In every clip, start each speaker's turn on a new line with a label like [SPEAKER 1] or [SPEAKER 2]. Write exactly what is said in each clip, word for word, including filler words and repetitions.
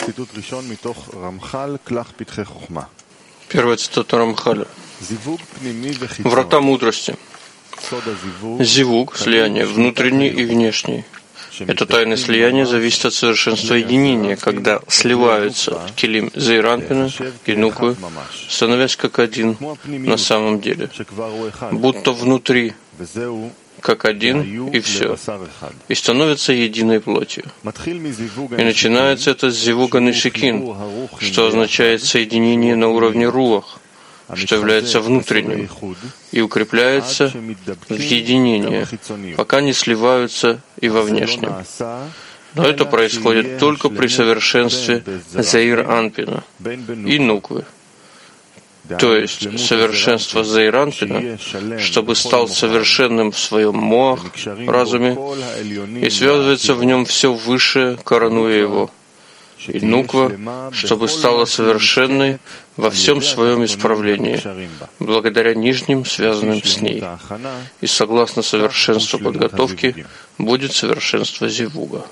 [SPEAKER 1] Первая цитата Рамхаля. Врата мудрости. Зивуг, слияние, внутренний и внешний. Это тайное слияние зависит от совершенства единения, когда сливаются Келим Зеир Анпина и Нуквы, становясь как один на самом деле, будто внутри, как один, и все, и становится единой плотью. И начинается это с Зивуга Нишикин, что означает соединение на уровне руах, что является внутренним, и укрепляется в единении, пока не сливаются и во внешнем. Но это происходит только при совершенстве Зеир Анпина и Нуквы. То есть совершенство Зеир Анпина, чтобы стал совершенным в своем моах, разуме, и связывается в нем все высшее, коронуя его. И Нуква, чтобы стала совершенной во всем своем исправлении, благодаря нижним, связанным с ней. И согласно совершенству подготовки будет совершенство Зивуга.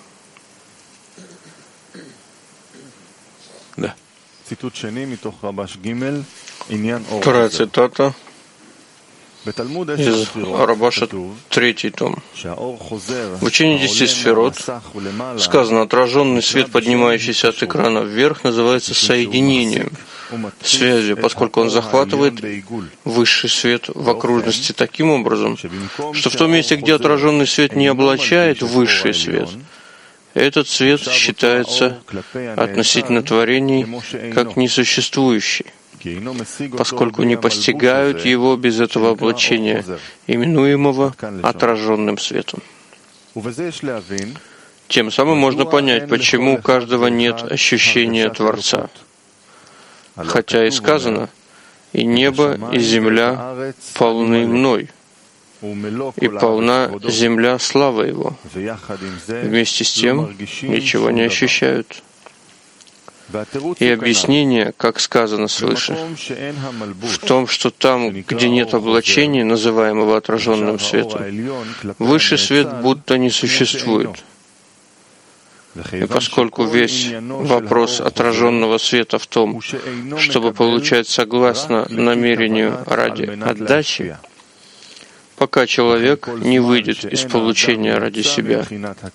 [SPEAKER 1] Да. Вторая цитата из Рабаша, третий том. В учении десяти сферот сказано, отраженный свет, поднимающийся от экрана вверх, называется соединением, связью, поскольку он захватывает высший свет в окружности таким образом, что в том месте, где отраженный свет не облачает высший свет, этот свет считается относительно творений как несуществующий, поскольку не постигают его без этого облачения, именуемого отраженным светом. Тем самым можно понять, почему у каждого нет ощущения Творца. Хотя и сказано, «И небо, и земля полны мной, и полна земля славы Его». Вместе с тем ничего не ощущают. И объяснение, как сказано свыше, в том, что там, где нет облачения, называемого отраженным светом, высший свет будто не существует. И поскольку весь вопрос отраженного света в том, чтобы получать согласно намерению ради отдачи, пока человек не выйдет из получения ради себя,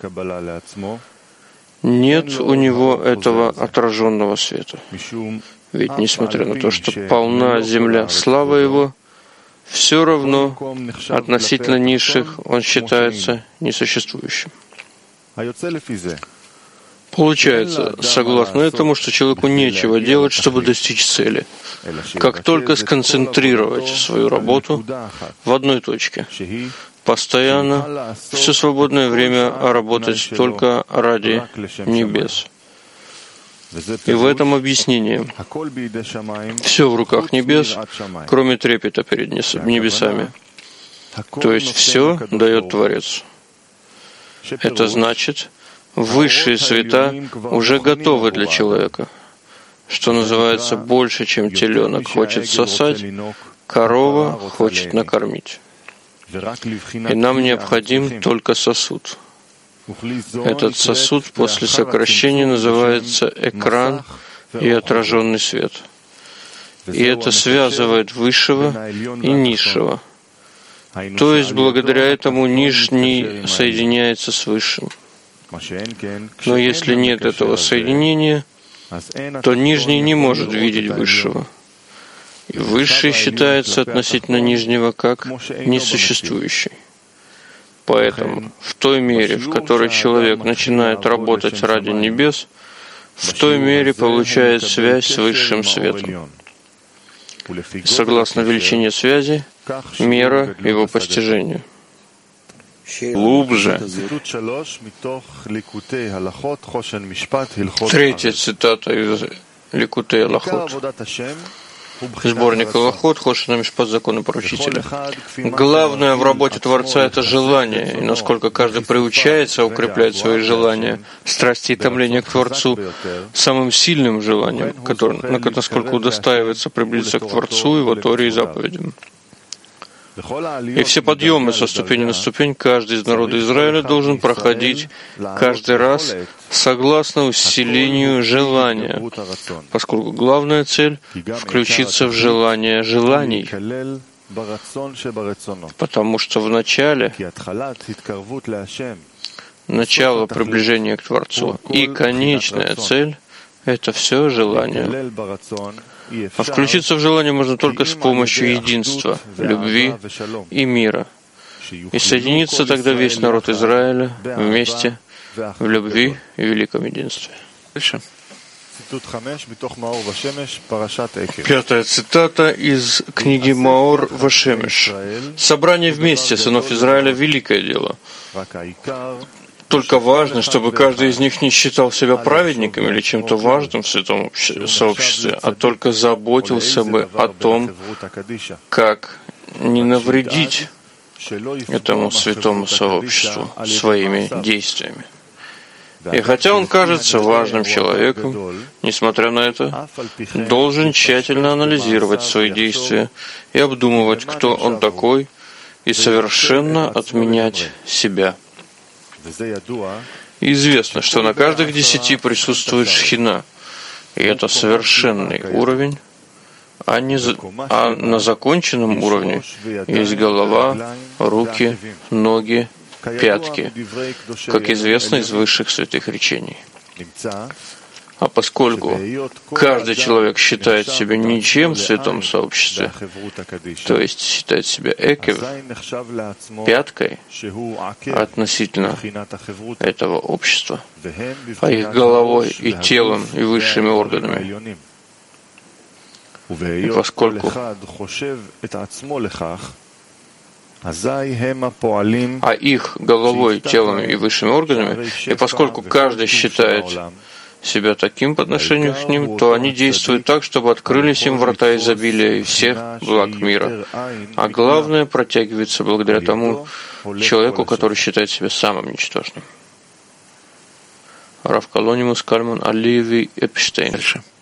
[SPEAKER 1] нет у него этого отраженного света. Ведь, несмотря на то, что полна земля слава Его, все равно относительно низших он считается несуществующим. Получается, согласно этому, что человеку нечего делать, чтобы достичь цели, как только сконцентрировать свою работу в одной точке, постоянно, все свободное время работать только ради небес. И в этом объяснении все в руках небес, кроме трепета перед небесами. То есть все дает Творец. Это значит, высшие света уже готовы для человека, что называется, больше, чем теленок хочет сосать, корова хочет накормить. И нам необходим только сосуд. Этот сосуд после сокращения называется экран и отраженный свет. И это связывает высшего и низшего. То есть благодаря этому нижний соединяется с высшим. Но если нет этого соединения, то нижний не может видеть высшего. И высший считается относительно нижнего как несуществующий. Поэтому в той мере, в которой человек начинает работать ради небес, в той мере получает связь с высшим светом. Согласно величине связи, мера его постижению. Глубже. Третья цитата из Ликутей Алахот. Сборник Алахот, Хошен Мишпат, законы поручителя. Главное в работе Творца — это желание, и насколько каждый приучается укреплять свои желания, страсти и томления к Творцу самым сильным желанием, которое, насколько удостаивается приблизиться к Творцу, Его Торе и заповедям. И все подъемы со ступени на ступень каждый из народа Израиля должен проходить каждый раз согласно усилению желания, поскольку главная цель — включиться в желание желаний, потому что в начале начало приближения к Творцу и конечная цель — это все желание. А включиться в желание можно только с помощью единства, любви и мира. И соединится тогда весь народ Израиля вместе в любви и великом единстве. Дальше. Пятая цитата из книги Маор Вашемеш. «Собрание вместе сынов Израиля — великое дело. Только важно, чтобы каждый из них не считал себя праведником или чем-то важным в святом сообществе, а только заботился бы о том, как не навредить этому святому сообществу своими действиями. И хотя он кажется важным человеком, несмотря на это, должен тщательно анализировать свои действия и обдумывать, кто он такой, и совершенно отменять себя». Известно, что на каждых десяти присутствует шхина, и это совершенный уровень, а, не за... а на законченном уровне есть голова, руки, ноги, пятки, как известно из высших святых речений. А поскольку каждый человек считает себя ничем в святом сообществе, то есть считает себя экев, пяткой относительно этого общества, а их головой и телом и высшими органами, и поскольку а их головой, телом и высшими органами, и поскольку каждый считает себя таким по отношению к ним, то они действуют так, чтобы открылись им врата изобилия и всех благ мира. А главное, протягивается благодаря тому человеку, который считает себя самым ничтожным. Рав Колонимус Кальман Оливий Эпштейн.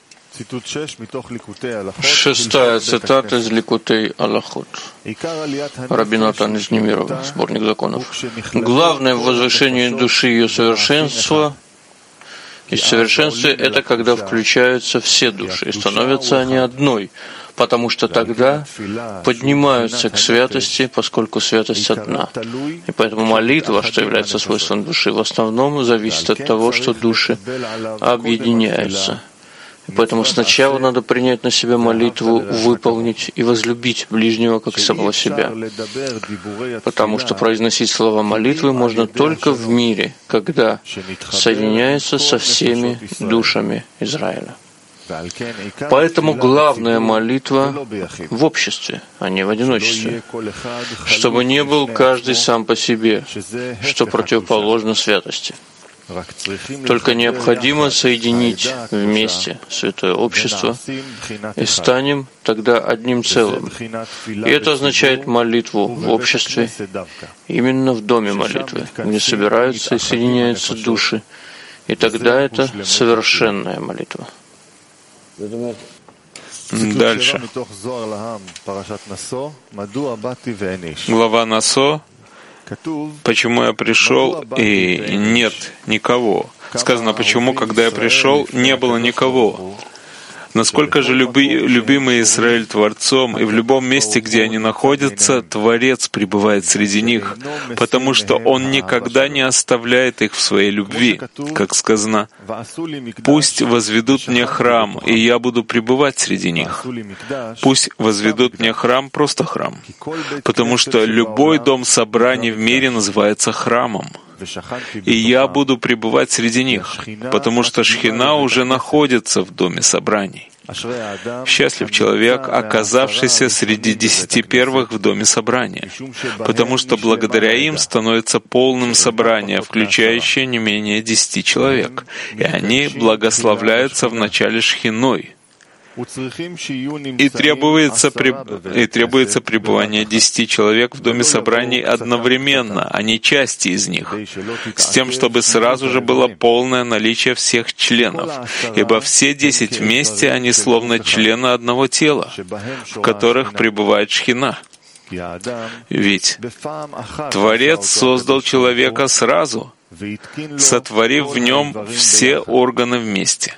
[SPEAKER 1] Шестая цитата из Ликутей Алахот. Раби Натан из Немирова, сборник законов. Главное в возвышении души ее совершенства и в совершенстве это когда включаются все души, и становятся они одной, потому что тогда поднимаются к святости, поскольку святость одна. И поэтому молитва, что является свойством души, в основном зависит от того, что души объединяются. И поэтому сначала надо принять на себя молитву, выполнить и возлюбить ближнего как самого себя. Потому что произносить слова молитвы можно только в мире, когда соединяется со всеми душами Израиля. Поэтому главная молитва в обществе, а не в одиночестве, чтобы не был каждый сам по себе, что противоположно святости. Только необходимо соединить вместе святое общество и станем тогда одним целым. И это означает молитву в обществе, именно в доме молитвы, где собираются и соединяются души. И тогда это совершенная молитва.
[SPEAKER 2] Дальше. Глава Насо. Почему я пришел и нет никого? Сказано, почему, когда я пришел, не было никого? Насколько же люби, любимый Израиль Творцом, и в любом месте, где они находятся, Творец пребывает среди них, потому что Он никогда не оставляет их в своей любви, как сказано, «Пусть возведут мне храм, и я буду пребывать среди них». Пусть возведут мне храм, просто храм, потому что любой дом собраний в мире называется храмом. И я буду пребывать среди них, потому что Шхина уже находится в доме собраний. Счастлив человек, оказавшийся среди десяти первых в доме собрания, потому что благодаря им становится полным собрание, включающее не менее десяти человек, и они благословляются в начале Шхиной. И требуется, и требуется пребывание десяти человек в доме собраний одновременно, а не части из них, с тем, чтобы сразу же было полное наличие всех членов, ибо все десять вместе, они словно члены одного тела, в которых пребывает Шхина. Ведь Творец создал человека сразу, сотворив в нем все органы вместе.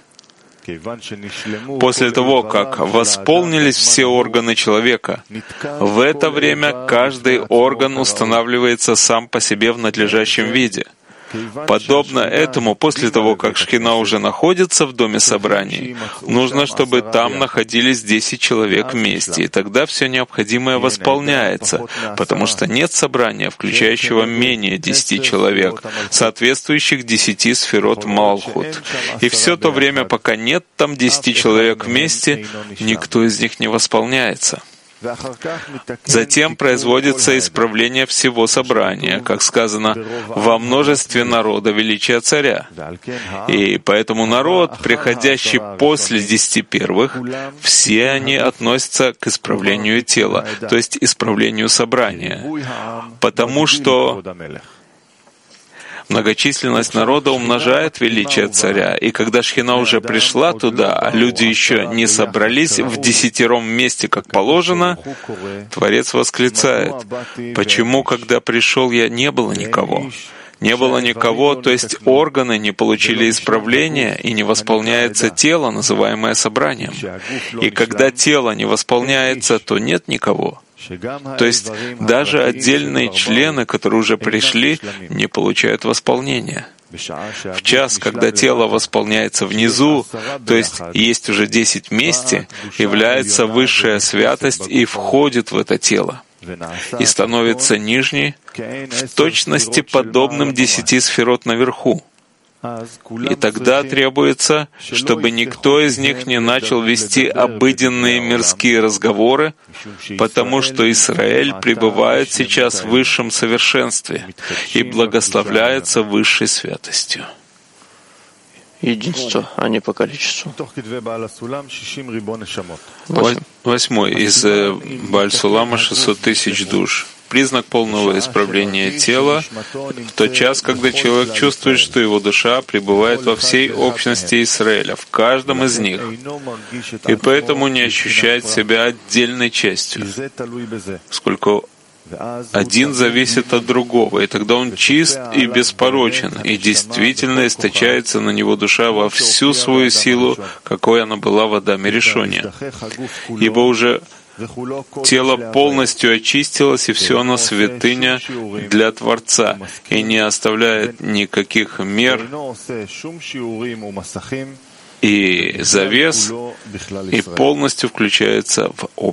[SPEAKER 2] После того, как восполнились все органы человека, в это время каждый орган устанавливается сам по себе в надлежащем виде. Подобно этому, после того, как Шхина уже находится в доме собраний, нужно, чтобы там находились десять человек вместе, и тогда все необходимое восполняется, потому что нет собрания, включающего менее десяти человек, соответствующих десяти сферот Малхут. И все то время, пока нет там десяти человек вместе, никто из них не восполняется. Затем производится исправление всего собрания, как сказано, во множестве народа величия царя. И поэтому народ, приходящий после десяти первых, все они относятся к исправлению тела, то есть исправлению собрания, потому что многочисленность народа умножает величие царя, и когда Шхина уже пришла туда, а люди еще не собрались в десятером месте, как положено, Творец восклицает: «Почему, когда пришел я, не было никого?» Не было никого, то есть органы не получили исправления, и не восполняется тело, называемое собранием. И когда тело не восполняется, то нет никого. То есть даже отдельные члены, которые уже пришли, не получают восполнения. В час, когда тело восполняется внизу, то есть есть уже десять вместе, является высшая святость и входит в это тело, и становится нижней в точности подобным десяти сферот наверху. И тогда требуется, чтобы никто из них не начал вести обыденные мирские разговоры, потому что Израиль пребывает сейчас в высшем совершенстве и благословляется высшей святостью.
[SPEAKER 1] Единство, а не по количеству.
[SPEAKER 2] Восьмой из Бааль-Сулама шестьсот тысяч душ. Признак полного исправления тела в тот час, когда человек чувствует, что его душа пребывает во всей общности Израиля, в каждом из них, и поэтому не ощущает себя отдельной частью, сколько один зависит от другого, и тогда он чист и беспорочен, и действительно источается на него душа во всю свою силу, какой она была в Адаме Ришоне. Ибо уже тело полностью очистилось, и все оно святыня для Творца, и не оставляет никаких мер и завес, и полностью включается в